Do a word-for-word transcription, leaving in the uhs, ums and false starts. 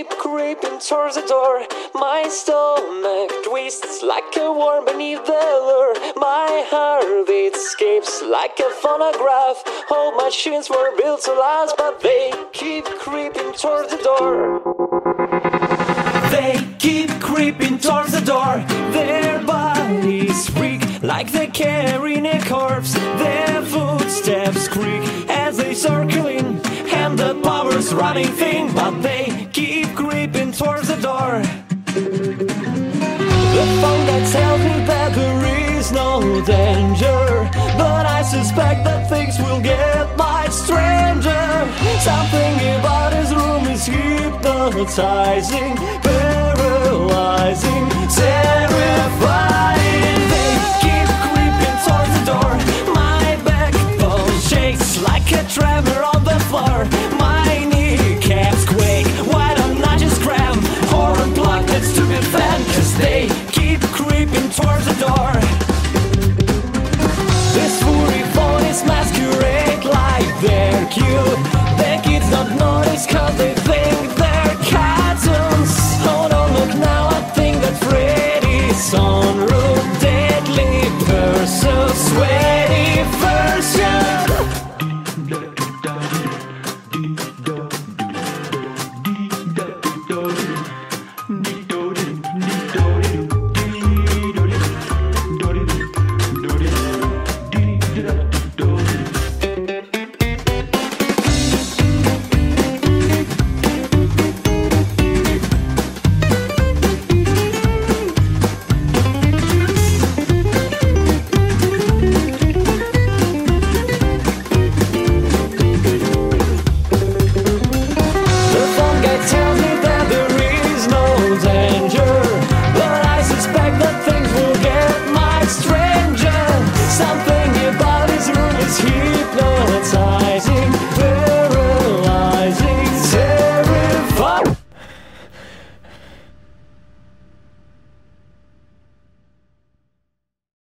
keep creeping towards the door. My stomach twists like a worm beneath the lure. My heartbeat escapes like a phonograph. All machines were built to last, but they keep creeping towards the door. They keep creeping towards the door. Their bodies freak like they're carrying a corpse. Their footsteps creak as they circling, and the power's running thin, but they keep creeping towards the door. The phone guy tells me that there is no danger, but I suspect that things will get much stranger. Something about his room is hypnotizing, paralyzing, terrifying. They keep creeping towards the door. My backbone shakes like a tremor on the floor. My kneecaps quake. Why don't I just grab or unplug that stupid fan? Cause they keep creeping towards the door. This furry phone is masquerade like they're cute. The kids don't notice cause they think they're cartoons. Oh, don't look now, I think that Freddy's on route. Deadly versus sweaty version. Straight